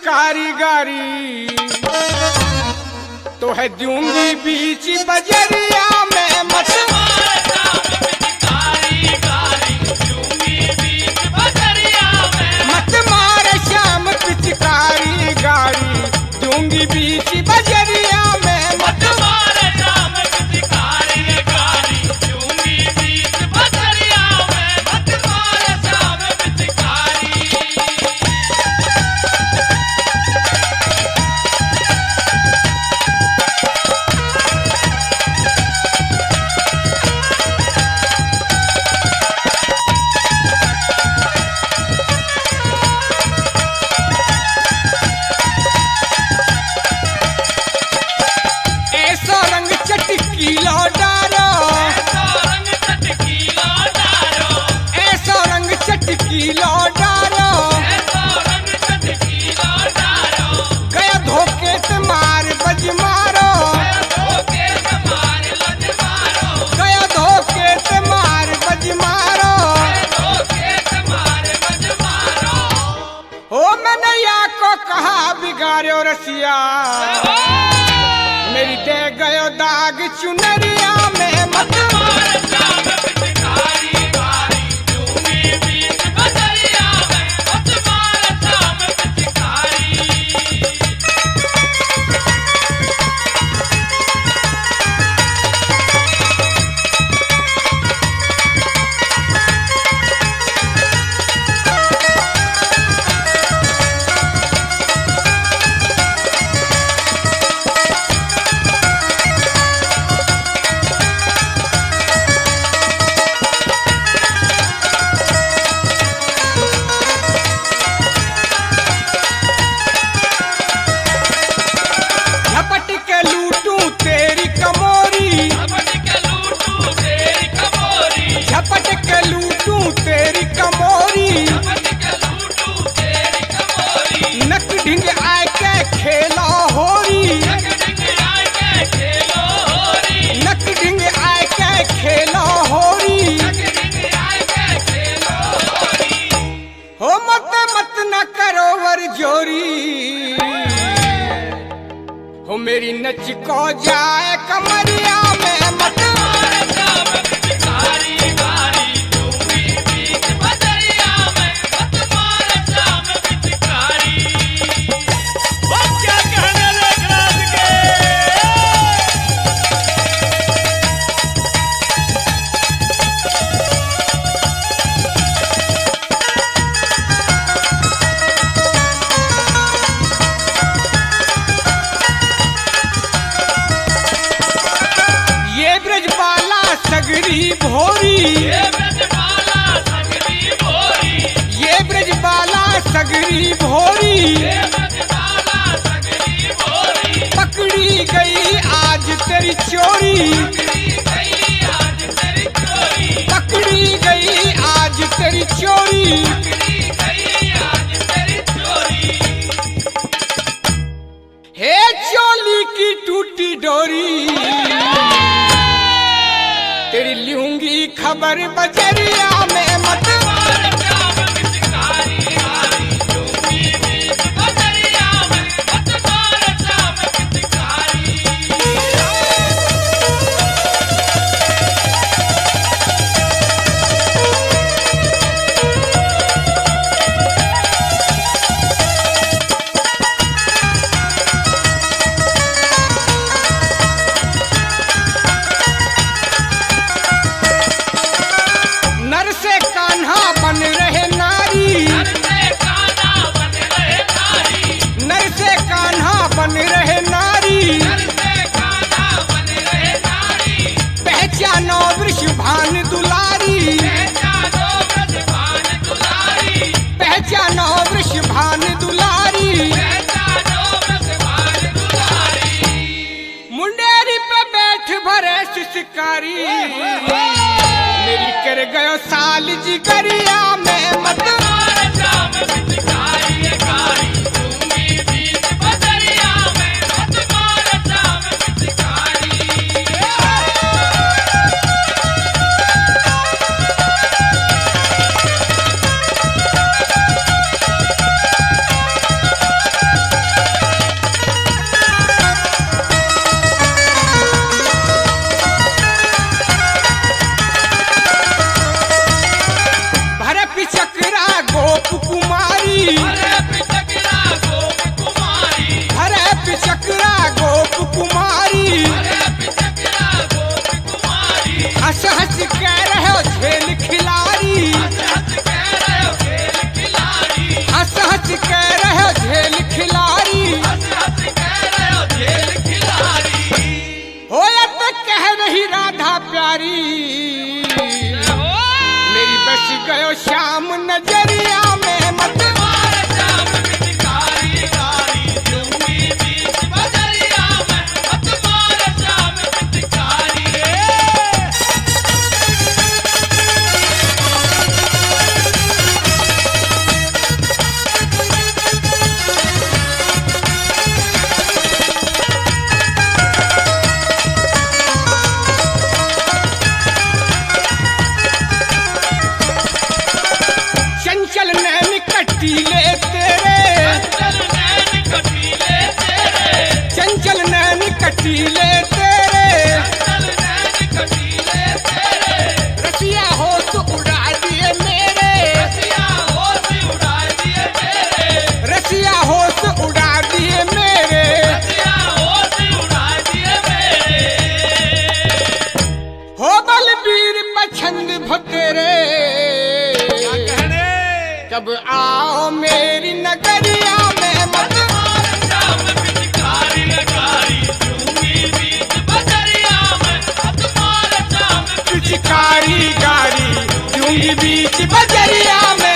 कारीगरी तो है दूंगी बीच बजरिया में मत मार श्याम पिचकारी गाड़ी दूंगी बीच बजरिया में मत मार श्याम पिचकारी गाड़ी दूंगी बीच बजरिया में मत मार श्याम पिचकारी। गया धोखे ते मार बज मारो गया धोखे ते मार बज मारो हो मैंने या को कहा बिगाड़ो रसिया मेरी दे गयो दाग चुनरिया में मत जोरी हो मेरी नच को जाए कमरिया में मत सगरी भोरी ये ब्रजबाला सगरी भोरी पकड़ी गई आज तेरी चोरी पकड़ी गई आज तेरी चोरी हे चोली की टूटी डोरी तेरी लूंगी खबर बजरिया में मत बन रहे नारी पहचानो वृषभान दुलारी पहचानो वृषभान दुलारी मुंडेरी पे बैठ भरे शिकारी मेरी कर गयो साल जिगरिया में मत जब आओ मेरी नगरिया में मत पिचकारी गारी दूंगी बीच बजरिया में।